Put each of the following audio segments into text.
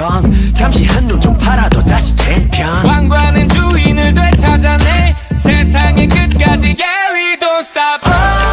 챔피언 잠시 한눈 좀 팔아도 다시 챔피언 왕관은 주인을 되찾아내 세상의 끝까지 Yeah we don't stop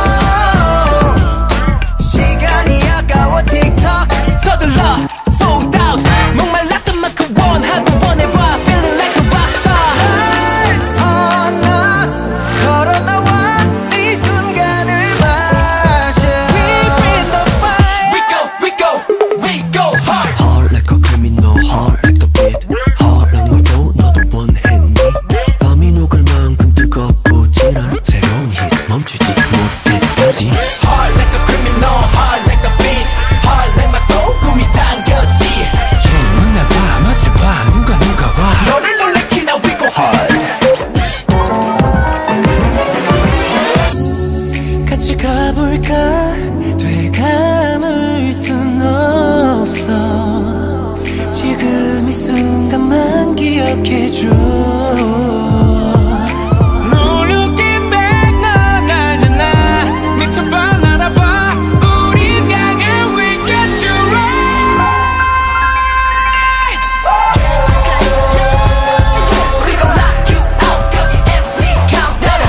시간이 아까워 틱톡 서둘러 sold out 목말랐던 만큼 원하고 원해봐 Feeling like a rockstar Lights on us 걸어나와 이 순간을 마셔 We bring the fire We go hard Hard like a criminal Hard like the beat Hard like my flow 너도 원했니 밤이 녹을 만큼 뜨겁고 진한 새로운 hit 멈추지 못했다지 Hard like a criminal Hard like the beat Hard like my flow 꿈이 당겼지 만나봐 맛을 봐 누가 봐 너를 놀래키 now we go hard 같이 가볼까 되감을 순 없어 지금 이 순간만 기억해줘 No looking back 넌 알잖아 미쳐봐 날아봐 우리 향해 we get you right We gon' knock you out 여기 MC countdown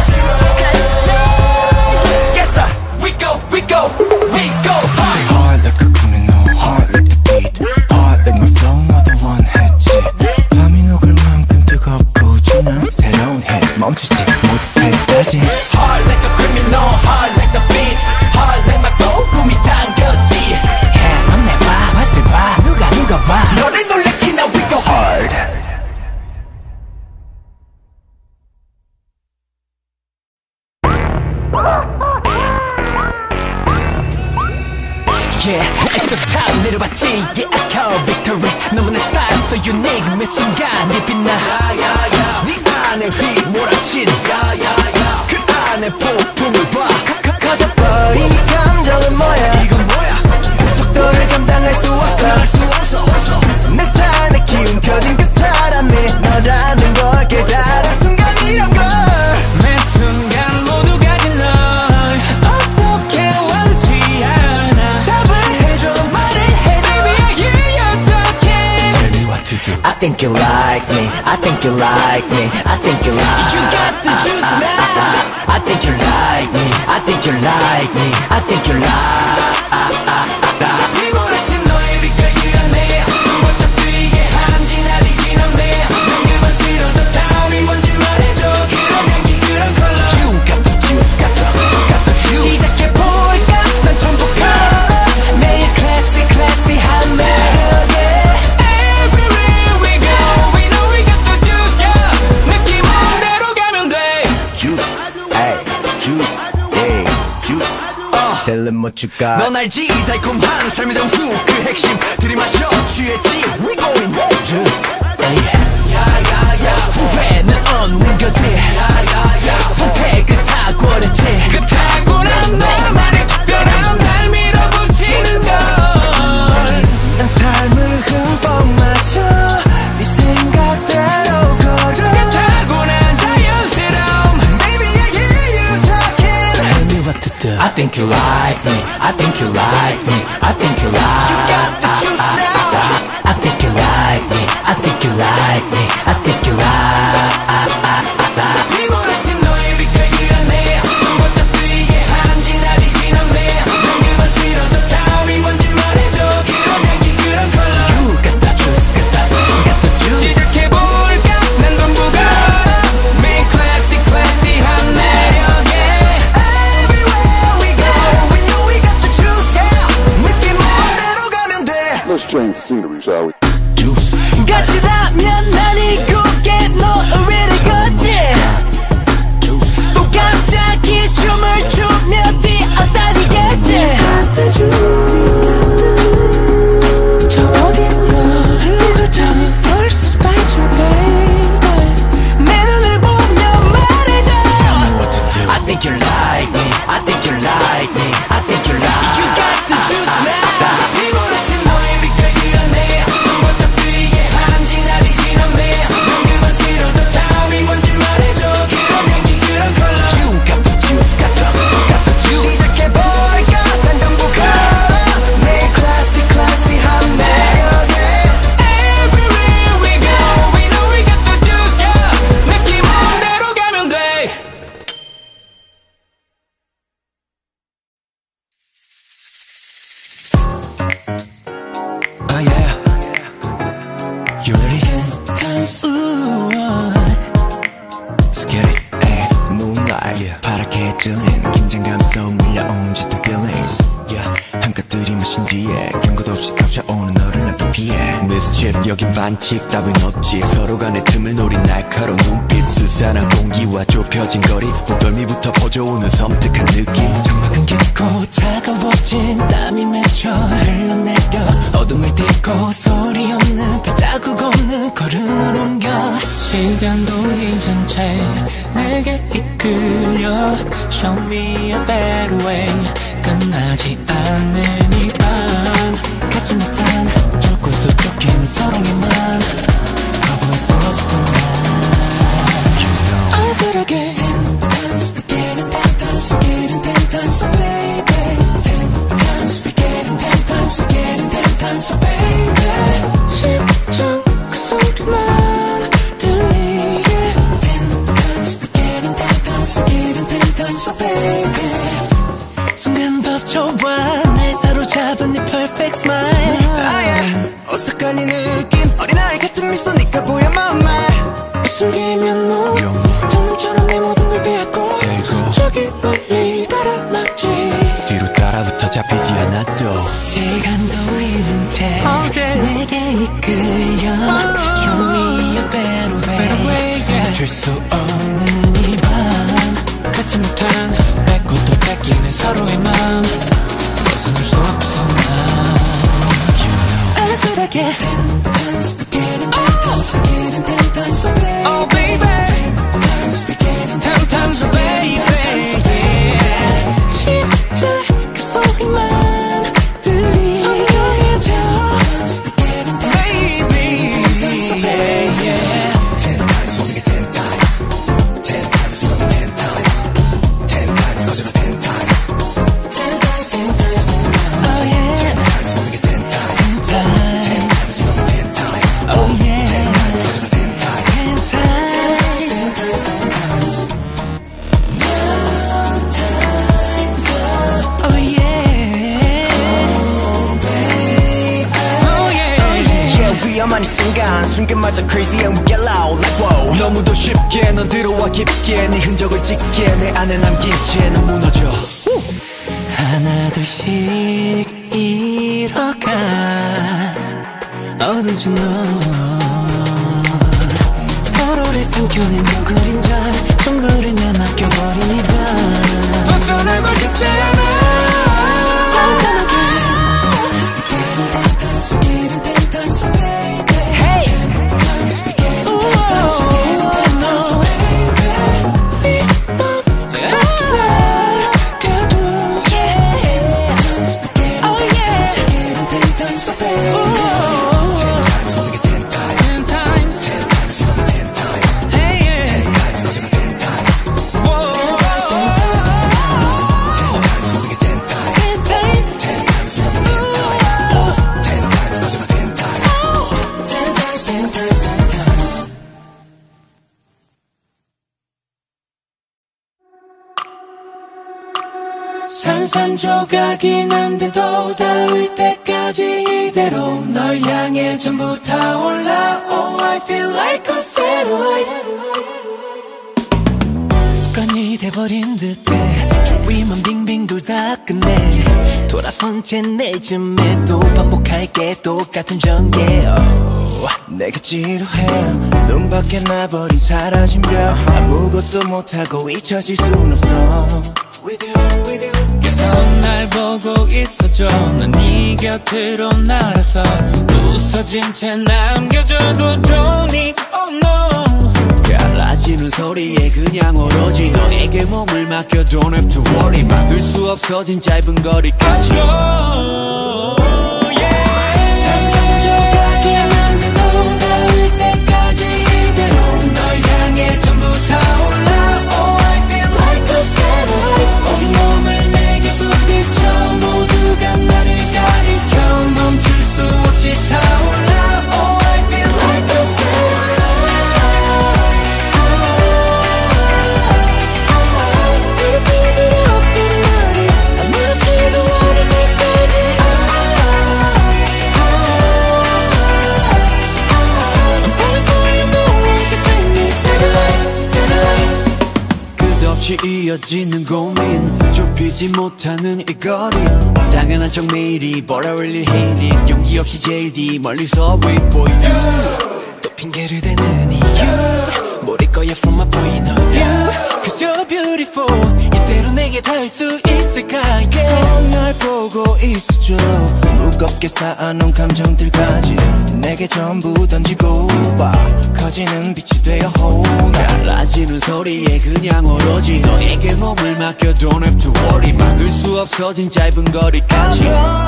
Yes sir we go hard Hard like a criminal Hard like the beat Hard like my flow 너도 원했지 밤이 녹을 만큼 뜨겁고 진한 새로운 hit 멈추지 못했다지 Hard like a criminal Hard like the beat Hard like my flow 꿈이 당겼지 만나봐 맛을 봐 누가 봐 너를 놀래키 now we go hard Yeah, at the top 내려봤지 Yeah, I call victory 너무 내 style so unique 매 순간이 빛나 네 안에 휘몰아친 그 안에 폭풍을 봐 커져버린 이 감정은 뭐야 이건 뭐야 속도를 감당할 수 없어 내 삶에 기운 켜진 그 사람이 너라는 걸 깨달은 순간이란 걸 매 순간 모두 가진 널 어떻게 원치 않아 답을 해줘 말을 해줘 Baby I hear you talking Tell me what to do I think you like me I think you like me I think you like You got the juice now I think you like me I think you like me I think you like 휘몰아친 너의 빛깔 그 안에 번쩍 뜨이게 한지 날이 지나네 난 그만 쓰러져 다음이 뭔지 말해줘 그런 향기 그런 컬러 You got the juice got the juice 시작해볼까 난 전부 걸어 매일 classy 한 매력에 Everywhere we go We know we got the juice yeah 느낌 온 대로 가면 돼 Juice ay juice ay juice Tell them what you got 넌 알지 달콤한 삶의 정수 그 핵심 들이마셔 취했지 We going juice 야야야 후회는 없는 거지 선택을 탁월했지 그 타고난 너만의 특별함 날 밀어붙이는 걸 난 삶을 흠뻑 마셔 네 생각대로 걸어 그 타고난 자연스러움 Baby I hear you talking Tell me what to do I think you like me I think you like me I think you like You got the juice now I think you like me I think you like me I think you like 휘몰아친 너의 빛깔 그 안에 번쩍 뜨이게 한지 날이 지나네 난 그만 쓰러져 다음이 뭔지 말해줘 그런 향기 그런 컬러 You got the juice got the juice 시작해볼까 난 전부 걸어 매일 classy 한 매력에 Everywhere we go We know we got the juice yeah 느낌 온 대로 가면 돼 Let's change the scenery, shall we? Juice 같이라면 난 이곳에 너 위를 걷지 또 갑자기 춤을 추며 뛰어다니겠지 저 어딘가 누굴 전에 벌써 special baby 내 눈을 보며 말해줘 Tell me what to do I think you like me I think you like me I think you like You got the juice now 휘몰아친 너의 빛깔 그 안에 번쩍 뜨이게 한지 날이 지나네 난 그만 쓰러져 다음이 뭔지 말해줘 그런 향기 그런 컬러 You got the juice got the juice 시작해볼까 난 전부 걸어 마신 뒤에 경고도 없이 덮쳐오는 너를 난 또 피해 미스칩 여긴 반칙 따윈 없지 서로 간의 틈을 노린 날카로운 눈빛 스산한 공기와 좁혀진 거리 목덜미부터 퍼져오는 섬뜩한 느낌 정막은 깊고 차가워진 땀이 맺혀 흘러내려 어둠을 딛고 소리 없는 발자국 없는 걸음을 옮겨 시간도 잊은 채 내게 이끌려 Show me a better way 끝나지 않는 이 밤 같이 못한 좁고 또 쫓기는 서로에만 거부할 수 없어 난 안쓰럽게 10times forgetting 10times forgetting 10times so baby 10times forgetting 10times forgetting 10times so baby 심장 그 소리만 들리게 10times forgetting 10times forgetting 10times so baby 순간 덮쳐와 날 사로잡은 네 perfect smile 어색한 이 느낌 어린아이 같은 미소 네가 보여 my mind 숨기면 뭐 장난처럼 내 모든 걸 빼앗고 저기 멀리 달아났지 뒤로 따라붙어 잡히지 않아도 시간도 잊은 채 내게 이끌려 Show me a better way 멈출 수 없는 이 밤 갖지 못한 뺏고 또 뺏기는 서로의 맘 벗어날 수 없어 난 안쓰럽게 10times forgetting 10times forgetting 10times so baby Oh baby 10times forgetting 10times so baby 심장 그 소리만 들리게 소리가 해줘 10times forgetting 10times baby so baby 10times holding it 10 times 10 times holding it 10 times 10 times 거절어 10 times 10 times 10 times oh yeah 10 times holding it 10 times 10 times oh yeah 10 times 10 times no times oh yeah oh yeah Yeah 위험한 이 순간마저 crazy and we get loud like wow 너무도 쉽게 넌 들어와 깊게 네 흔적을 찍게 내 안에 남긴 채 난 무너져 하나둘씩 잃어가 어두운 눈 서로를 삼켜낸 너 그림자 전부를 내 맡겨버린 이 밤 벗어나고 싶지 않아 깜깜하게 속이는 땡땡 속 baby Hey 산산조각이긴 한데도 닿을 때까지 이대로 널 향해 전부 타올라 Oh I feel like a satellite 습관이 돼버린 듯해 주위만 빙빙 돌다 끝내 돌아선 채 내쯤에 또 반복할게 똑같은 전개 내가 지루해 눈 밖에 나버린 사라진 별 아무것도 못하고 잊혀질 순 없어 With you 계속 날 보고 있어줘 넌 네 곁으로 날아서 부서진 채 남겨줘도 좋니 Oh no 갈라지는 소리에 그냥 오로지 너에게 몸을 맡겨 Don't have to worry 막을 수 없어진 짧은 거리까지 상상조각이 안돼도 닿을 때까지 이대로 널 향해 전부 타올라 Oh I feel like a satellite 온몸을 내게 부딪혀 모두가 나를 가리켜 멈출 수 없이 타올라 Oh I feel like a satellite 뜨뜻뜨뜻 엎드린 날이 아무렇지도 않을 때까지 I'm falling for you more like a satellite 끝없이 이어지는 고민 좁히 느끼지 못하는 이 거리 당연한 척 매일이 But I really hate it 용기 없이 JD 멀리서 wait for you 또 핑계를 대는 이유 모를 거야 from my point of view Cause you're beautiful 이대로 내게 닿을 수 있을까 yeah. 날 보고 있어줘 무겁게 쌓아놓은 감정들까지 내게 전부 던지고 봐 커지는 빛이 되어 hold 갈라지는 소리에 그냥 오로지 너에게 몸을 맡겨 Don't have to worry 막을 수 없어진 짧은 거리까지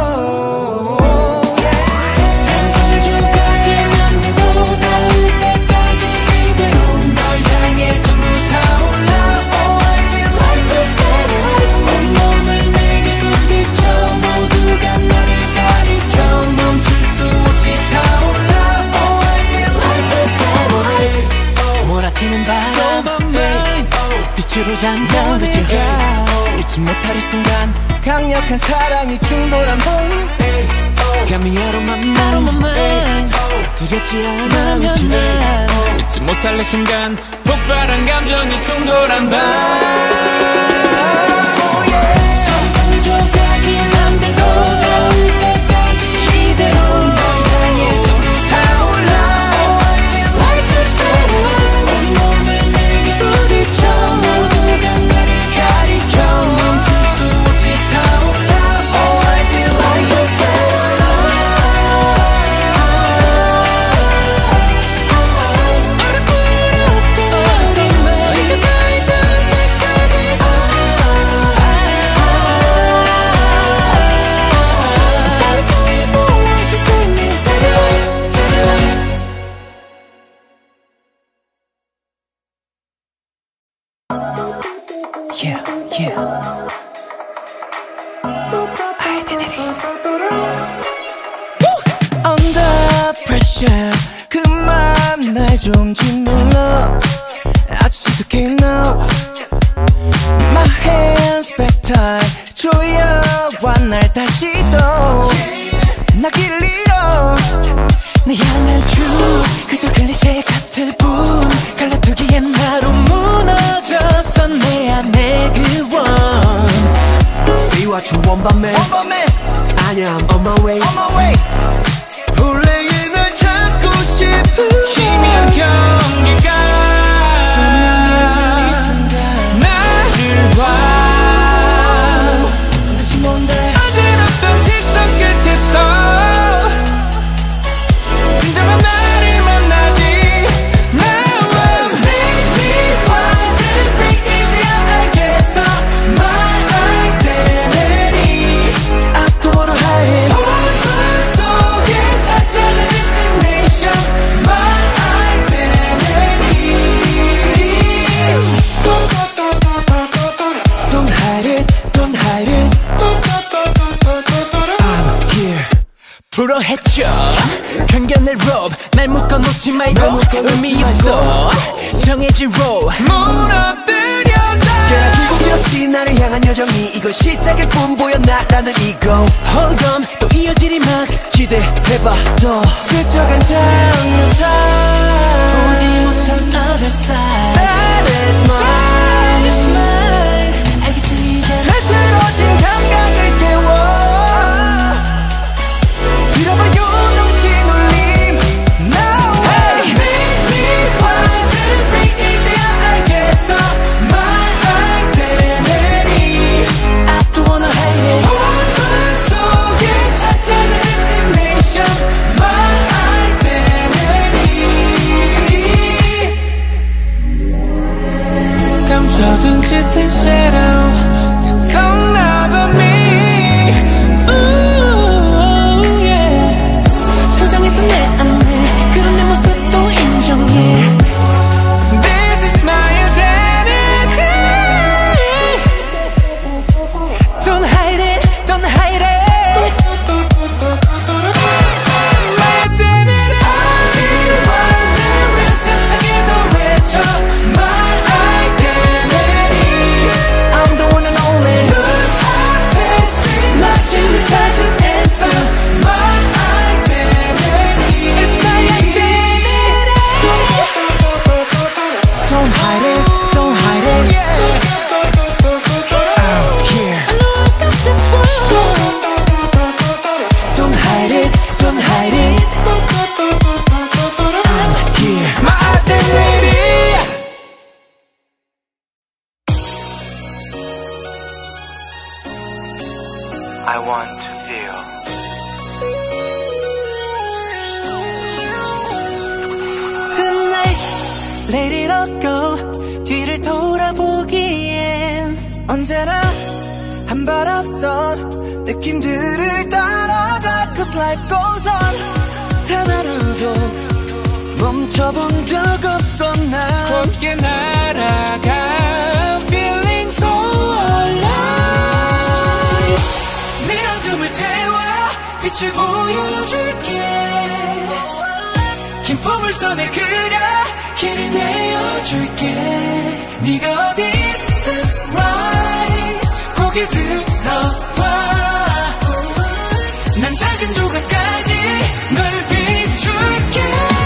상상을 조각이면 내도 닿을 때까지 이대로 널 향해 전부 타올라 Oh I feel like the satellite 온몸을 내게 부딪혀 모두가 나를 가리켜 멈출 수 없이 타올라 Oh I feel like the satellite 몰아치는 바람 빛으로 잠겨 내가 잊지 못할 이 순간 강력한 사랑이 충돌한 봄 Got me out of my mind 두렵지 않아 난 잊지 못할 이 순간 폭발한 감정이 충돌한 밤 상상 조각이 난데도 닿을 때까지 이대로 널 향해 전부 타올라 Oh I feel like the satellite 온몸을 내게 부딪혀 모두가 나를 가리켜 멈출 수 없이 타올라 Oh I feel like the satellite Yeah, yeah. Identity. Under pressure. 그만 날 좀 짓눌러. 아주 지독해 now. My hands back tight. 조여와 날 다시 또. 나 길을 잃어. 내 향한 춤 그저 클리셰 같을 뿐 갈라두기엔 나로 무너졌어 내 안에 그원 See what you want 밤에 아니야 I'm on my way 본래의 널 찾고 싶은 희미한 경계가 선명해진 이 순간 나를 봐 도대체 뭔데 어지럽던 시선 끝에서 진정한 나를 만나지 나와 Make me wild and free 이제야 알겠어 My identity I don't wanna hide it 얼굴 속에 찾아낸 destination My identity Don't hide it Don't hide it I'm here 불어헤쳐 편견의 rope 날 묶어놓지 말고 의미 없어 정해진 road 무너뜨려다 길고 길었지 나를 향한 여정이 이건 시작일 뿐 보였나라는 이거 Hold on 또 이어질 이 막 기대해봐 더 스쳐간 장면상 보지 못한 other side That is mine That is mine 알겠어 이제 흐트러진 감각을 깨워 들어봐요 넘친 울림 Now Hey make me wild and free 이제야 알겠어 My identity I don't wanna hide it 얼굴 속에 찾아낸 destination My identity I want to feel. Tonight, let it all go. 뒤를 돌아보기엔 언제나 한 발 앞서 느낌들을 따라가. Cause life goes on. 단 하루도 멈춰본 적 없어 난. 함께 날아가 Feeling so alive. 네 어둠을 태워 빛을 보여줄게. 긴 포물선을 그려 길을 내어줄게. 네가 어디든 right 고개 들어봐. 난 작은 조각까지 널 비출게.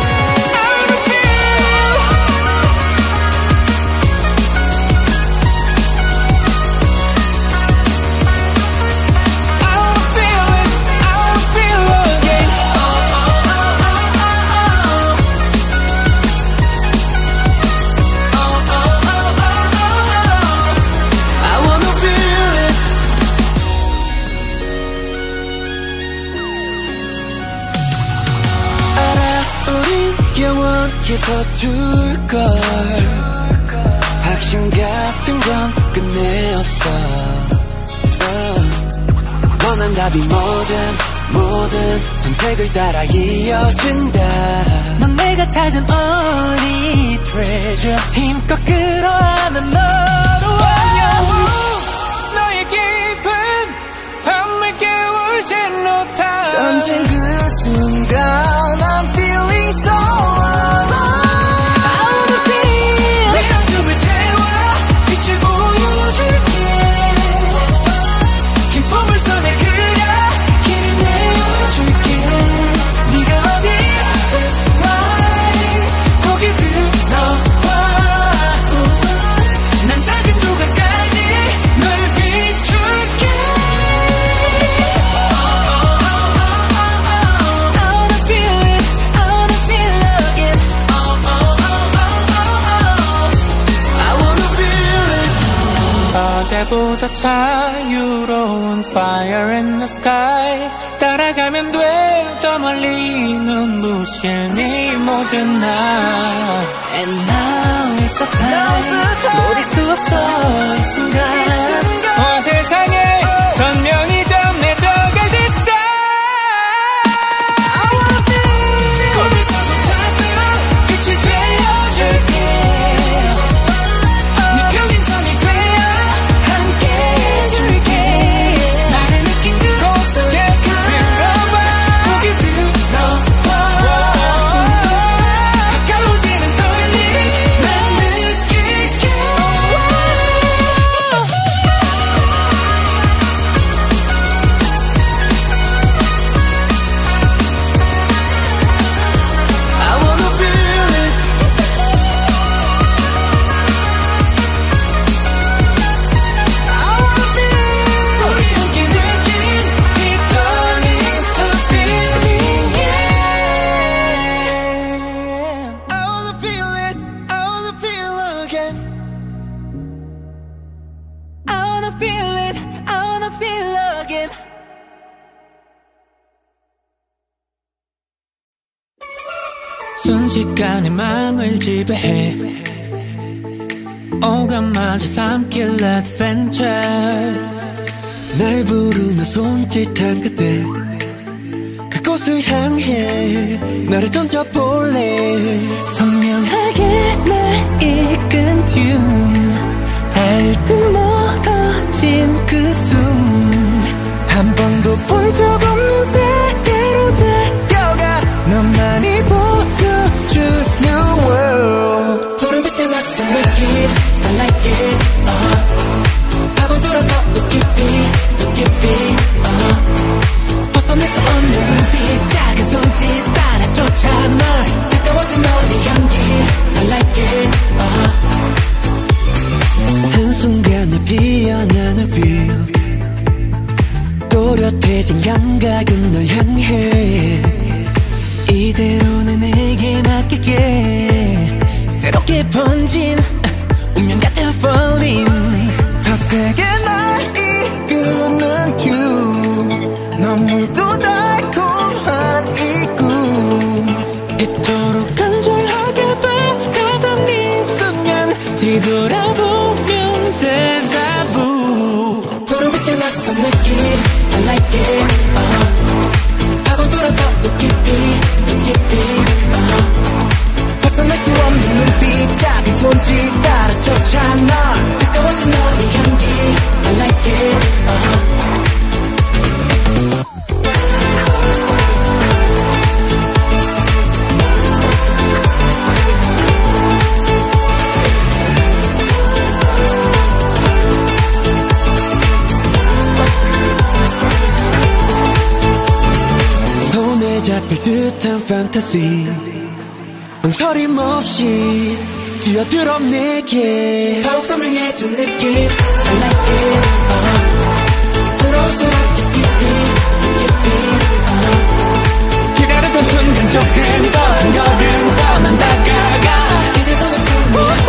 서툴걸. 확신 같은 건 끝내 없어. 원한 답이 모든 선택을 따라 이어진다. 넌 내가 찾은 only treasure. 힘껏 끌어안은 너로 너의 깊은 밤을 깨울 신호탄. 던진 그 순간 I'm feeling so alive. 어제보다 자유로운 fire in the sky. 따라가면 돼 더 멀리 눈부실 네 모든 날. And now is the time. 놓칠 수 없어 이 순간. 온 세상에 선명히 전해져갈 this I wanna be 거기서도 찾아 빛이 되어줄게. 네 평행선이 되어 함께 해줄게. 나를 느낀 그곳을 들어봐. 고개 들어봐. 가까워지는 떨림 난 느낄게. I wanna feel it. I wanna be 우리 함께 느낀 이 떨림 the feeling yeah. I wanna feel it. I wanna feel again. I wanna feel it. I wanna feel again. 순식간에 마음을 지배해 오감마저 삼킬 adventure. 날 부르며 손짓한 그때 그곳을 향해 나를 던져볼래. 선명하게 날 이끈 튠 닿을 듯 멀어진 그 숨. 한 번도 본 적 없는 세계로 달려가. 너만이 보여줄 new world. 푸른 빛에 낯선 느낌 I like it 파고들어 더 깊이 벗어낼 수 없는 눈빛 작은 손짓 따라 쫓아 널 가까워진 너의 향기 I like it 한순간에 피어나는 feel 또렷해진 감각은 널 향해. 이대로는 내게 맡길게. 새롭게 번진 운명 같은 falling 더 세게 날 이끄는 tune. 시작될 듯한 판타지 망설임 없이 뛰어들어 내게 더욱 선명해진 느낌 I like it 불어스럽게 깊이 기다렸던 순간 조금 더 한 걸음 더 난 다가가 이제 더 높은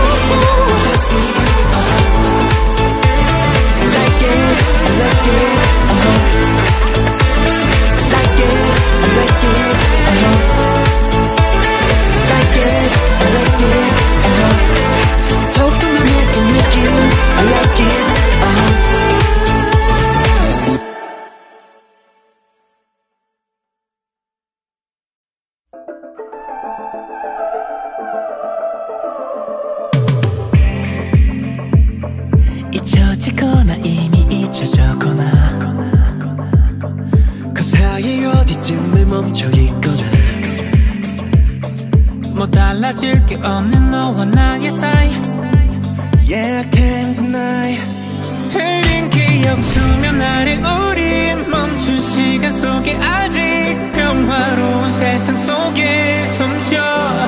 I like it I like it like it I like it like it I like it 더욱 선명해진 느낌 I like it 잊혀지거나 이미 잊혀졌거나 그 사이 어디쯤에 멈춰있거나 뭐 달라질 게 없는 너와 나의 사이 Yeah I can't deny 흐린 기억 수면 아래 우린 멈춘 시간 속에 아직 평화로운 세상 속에 숨쉬어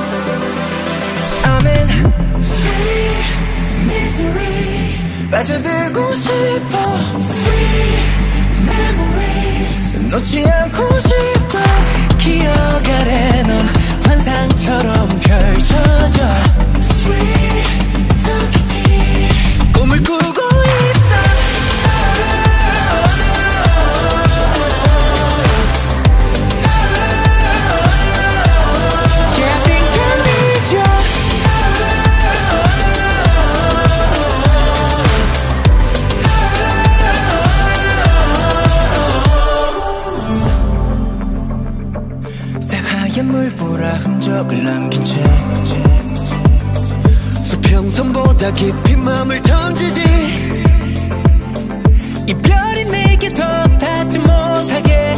I'm in sweet misery 빠져들고 싶어 Sweet memories 놓지 않고 싶어 기억 아래 넌 환상처럼 펼쳐져 Sweet 더 깊이 꿈을 꾸고 있어 Yeah I think I need you 새하얀 물보라 흔적을 남긴 채 수평선보다 깊이 맘을 던지지 이별이 내게 더 닿지 못하게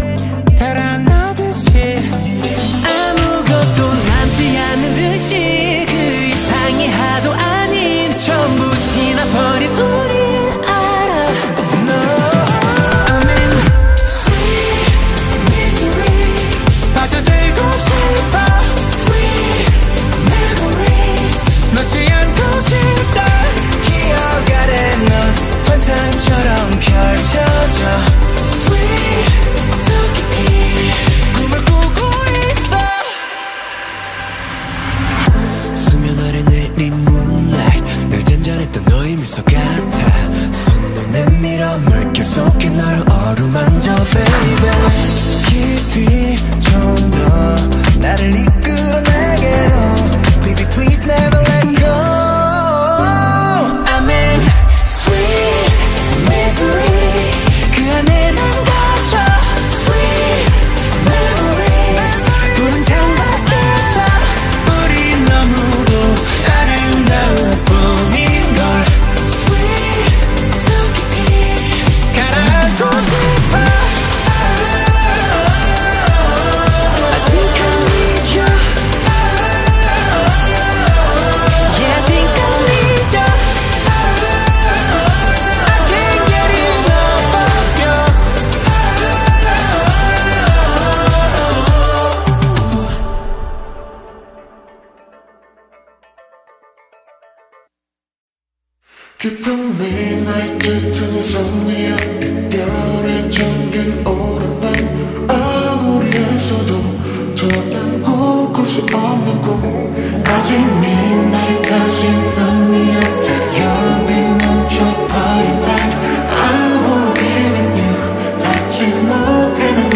달아나듯이 아무것도 남지 않는 듯이 그 이상이 하도 아닌 전부 지나버린 우릴 알아 I'm in sweet misery 빠져들고 싶어 Sweet memories 놓지 않고 싶다 기억 아래 넌 환상처럼 펼쳐져 Sweet 더 깊이 꿈을 꾸고 있어 수면 아래 내린 moonlight 늘 잔잔했던 너의 미소 같아 손을 내밀어 물결 속에 널 어루만져 baby 깊이 좀 더 나를 이끌어내게로 Baby please never let go I'm in sweet misery 그 안에 난 갇혀 Sweet memories 푸른 창밖에서 우리 너무도 아름다울 뿐인걸 Sweet 더 깊이 가라앉고 싶어 I think I need you Yeah I think I need you I can't get enough of you 깊은 midnight 끝은 somewhere 이별에 잠긴 오랜 밤 아무리 애써도 더는 꿀 수 없는 꿈 아직 midnight 다시 somewhere 타협이 멈춰버린 time I wanna be with you 닿지 못해 난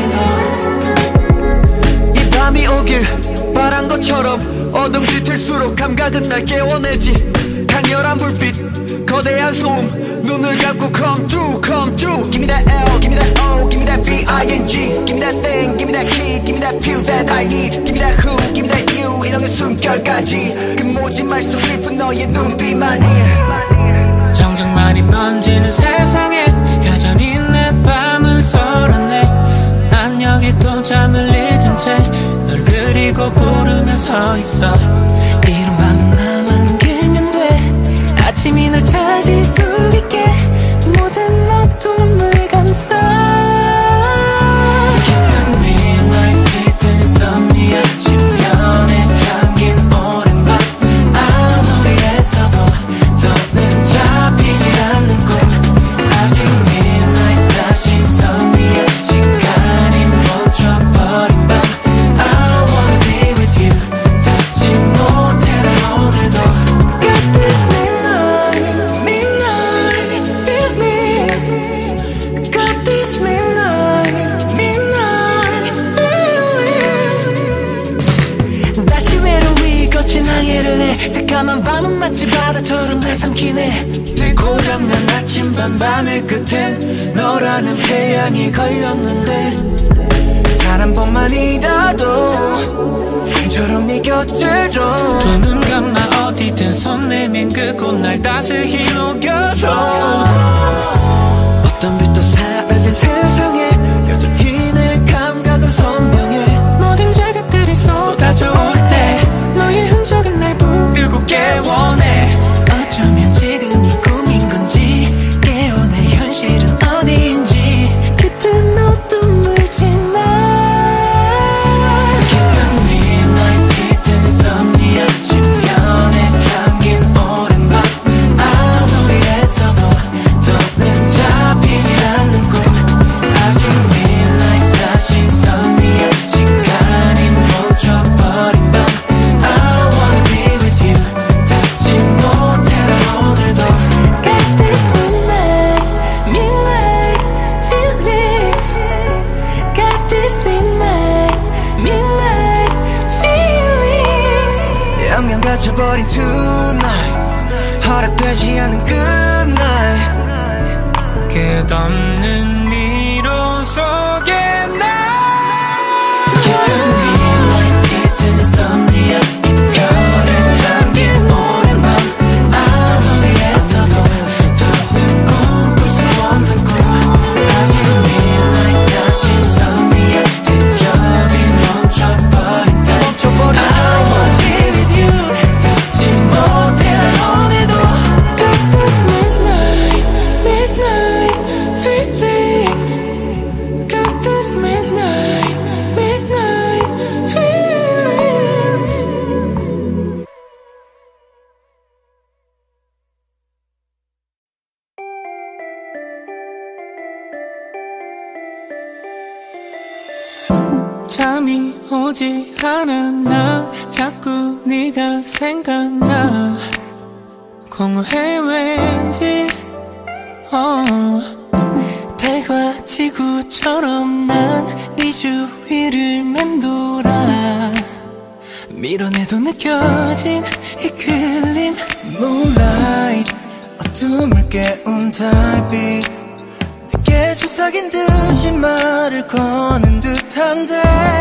오늘도 이 밤이 오길 바란 것처럼 어둠 짙을수록 감각은 날 깨워내지 강렬한 불빛 거대한 소음 눈을 감고 come through Give me that L, give me that O, give me that B-I-N-G Give me that thing, give me that key, give me that feel that I need Give me that who, give me that you 이런 숨결까지 그 모진 말씀 슬픈 너의 눈빛만이 정적만이 번지는 세상에 여전히 내 밤은 서럽네 난 여기 또 잠을 잊은 채 널 그리고 부르며 서 있어 이런 밤은 나만 길면 돼 아침이 널 찾을 수 있게 모든 어둠을 감싸 깊은 midnight 파도처럼 날 삼키네 내 고장난 아침밤 바늘 끝엔 너라는 태양이 걸렸는데 단 한 번만이라도 꿈처럼 네 곁으로 두 눈 감아 어디든 손 내민 그곳 날 따스히 녹여줘 어떤 빛도 사라진 세상에 여전히 내 감각은 선명해 모든 자극들이 쏟아져 올 때 너의 흔적은 날 부르게 원해 어쩌면 지금이 꿈인 건지 깨어날 현실은 어디인지 깊은 어둠을 지나 깊은 midnight 짙은 insomnia 지면에 잠긴 오랜 밤 아무 위에서도 더는 잡히지 않는 꿈 아직 midnight 다시 insomnia 시간이 멈춰버린 밤 I wanna be with you 닿지 못해라 오늘도 Got this midnight, midnight feelings Got this midnight, midnight feelings 영영 갇혀버린 tonight 허락되지 않은 good night 끝없는 미로 속에 나 깊은 midnight 짙은 insomnia 이별에 잠긴 오랜 밤 아무 위에서도 더는 꿈꿀 수 없는 꿈 아직 midnight 다시 insomnia 뒷겹이 멈춰버린 time I wanna be with you 닿지 못해라 오늘도 Got this midnight, midnight feelings Got this midnight, midnight feelings 잠이 오지 않아 나 자꾸 네가 생각나 공허해 왠지 달과 지구처럼 난 네 주위를 맴돌아 밀어내도 느껴진 이끌림 Moonlight 어둠을 깨운 달빛 내게 속삭인 듯이 말을 거는 듯한데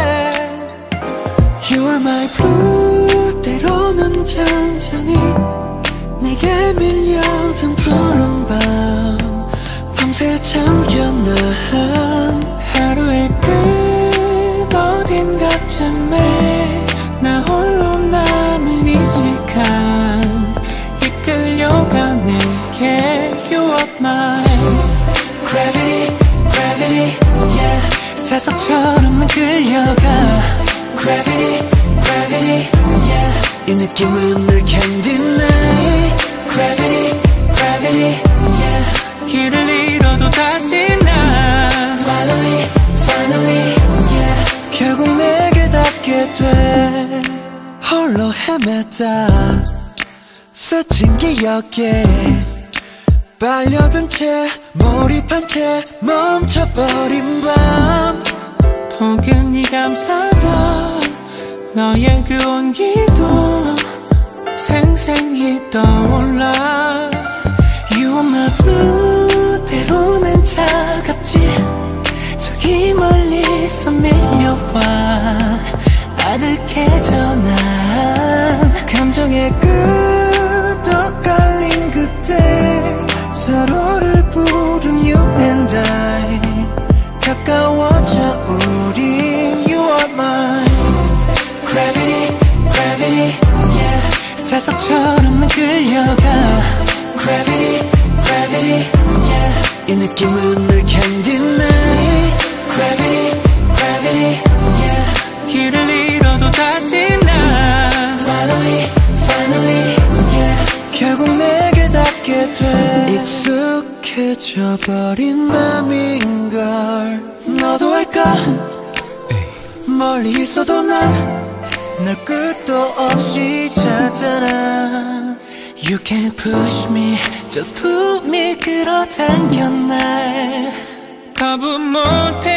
You are my blue 때로는 잔잔히 내게 밀려든 푸른 밤 밤새 잠겨난 하루의 끝 어딘가쯤에 나 홀로 남은 이 시간 이끌려가 내게 You are mine Gravity, gravity, yeah 자석처럼 난 끌려가 Gravity, gravity, yeah 이 느낌은 늘 candy night Gravity, gravity, yeah 길을 잃어도 다시 난 Finally, finally, yeah 결국 내게 닿게 돼 홀로 헤맸다 스친 기억에 빨려든 채 몰입한 채 멈춰버린 밤 포근히 감싸던 너의 그 온기도 생생히 떠올라 You are my blue 때로는 차갑지 저기 멀리서 밀려와 아득해져 난 감정의 끝 엇갈린 그때 서로를 부른 you and I 가까워져 우린 You are mine Gravity, gravity, yeah 자석처럼 난 끌려가 Gravity, gravity, yeah 이 느낌은 늘 candy night Gravity, gravity, yeah 길을 잃어도 다시 난 Finally, finally, yeah 결국 내게 닿게 돼 익숙해져 버린 맘인걸 너도 알까 멀리 있어도 난 널 끝도 없이 찾아라 You can't push me, just put me 끌어당겨 날 거부 못해